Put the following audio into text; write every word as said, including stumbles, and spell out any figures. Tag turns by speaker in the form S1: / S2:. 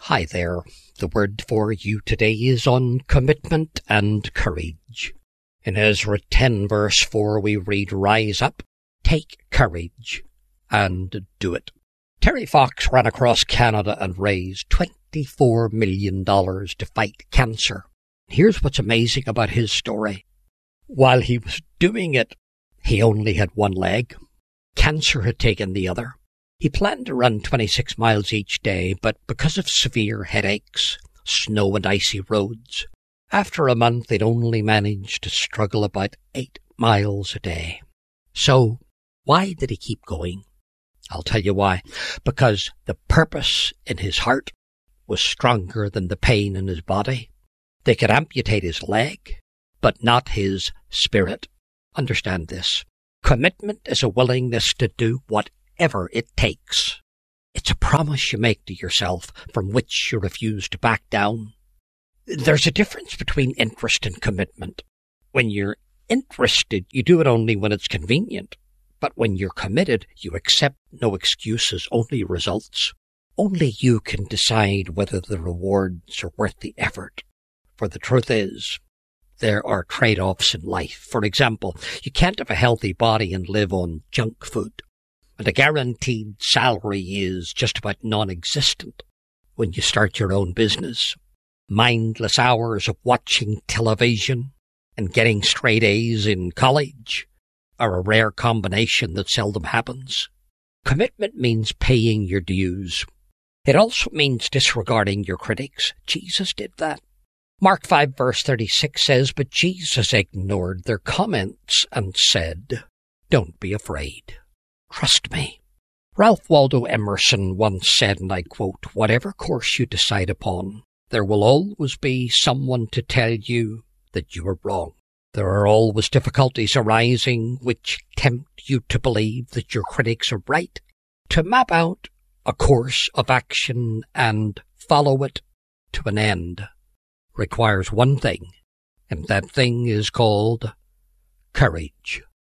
S1: Hi there. The word for you today is on commitment and courage. In Ezra ten verse four we read, "Rise up, take courage, and do it." Terry Fox ran across Canada and raised twenty-four million dollars to fight cancer. Here's what's amazing about his story. While he was doing it, he only had one leg. Cancer had taken the other. He planned to run twenty-six miles each day, but because of severe headaches, snow and icy roads, after a month he'd only managed to struggle about eight miles a day. So, why did he keep going? I'll tell you why. Because the purpose in his heart was stronger than the pain in his body. They could amputate his leg, but not his spirit. Understand this. Commitment is a willingness to do whatever it takes. It's a promise you make to yourself from which you refuse to back down. There's a difference between interest and commitment. When you're interested, you do it only when it's convenient. But when you're committed, you accept no excuses, only results. Only you can decide whether the rewards are worth the effort. For the truth is, there are trade-offs in life. For example, you can't have a healthy body and live on junk food. And a guaranteed salary is just about non-existent when you start your own business. Mindless hours of watching television and getting straight A's in college are a rare combination that seldom happens. Commitment means paying your dues. It also means disregarding your critics. Jesus did that. Mark five verse thirty-six says, "But Jesus ignored their comments and said, 'Don't be afraid. Trust me.'" Ralph Waldo Emerson once said, and I quote, "Whatever course you decide upon, there will always be someone to tell you that you are wrong. There are always difficulties arising which tempt you to believe that your critics are right. To map out a course of action and follow it to an end requires one thing, and that thing is called courage."